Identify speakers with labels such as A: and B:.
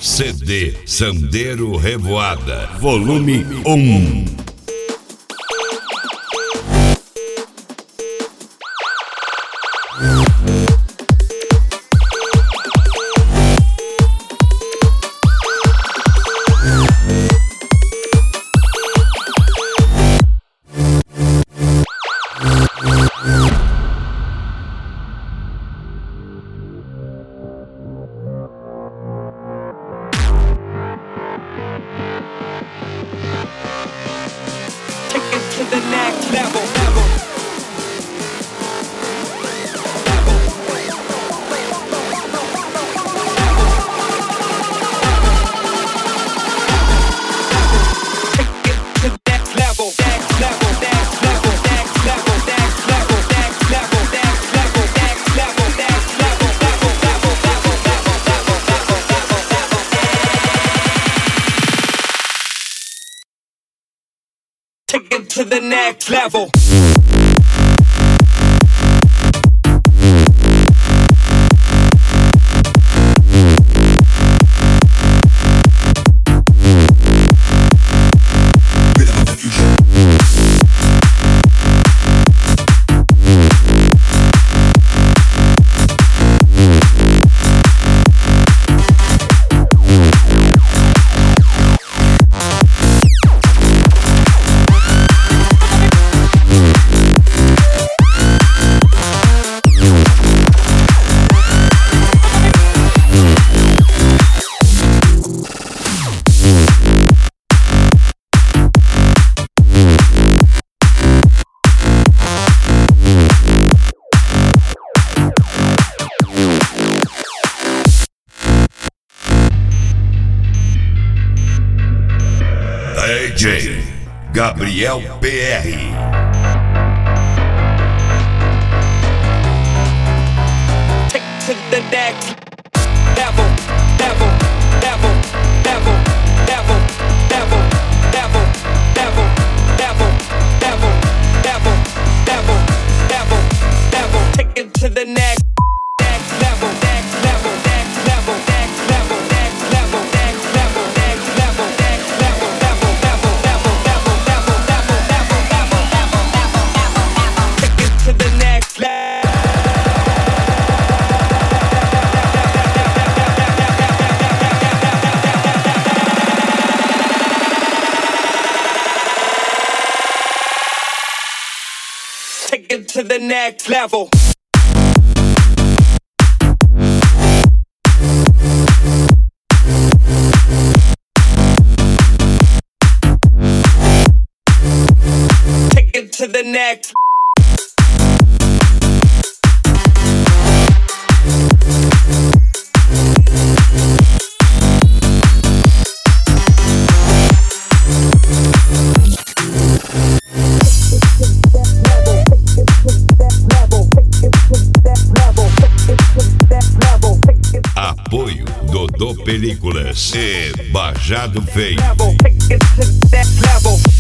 A: CD Sandero Revoada, volume 1.
B: To the next level. Take it to the next level.
A: DJ Gabriel PR.
B: Take to the next level, level, level, level, level, level, level, level, level, level, level, level, level, level. Take it to the next level, next level, next level, next level, next level, next level, next level, next level, level, level, level, level, level, level, level, level, level, level. Take it to the next level. Take it to the next level. Take it to the next.
A: Apoio Dodô Películas e Bajado Feio.
B: Take it to that level.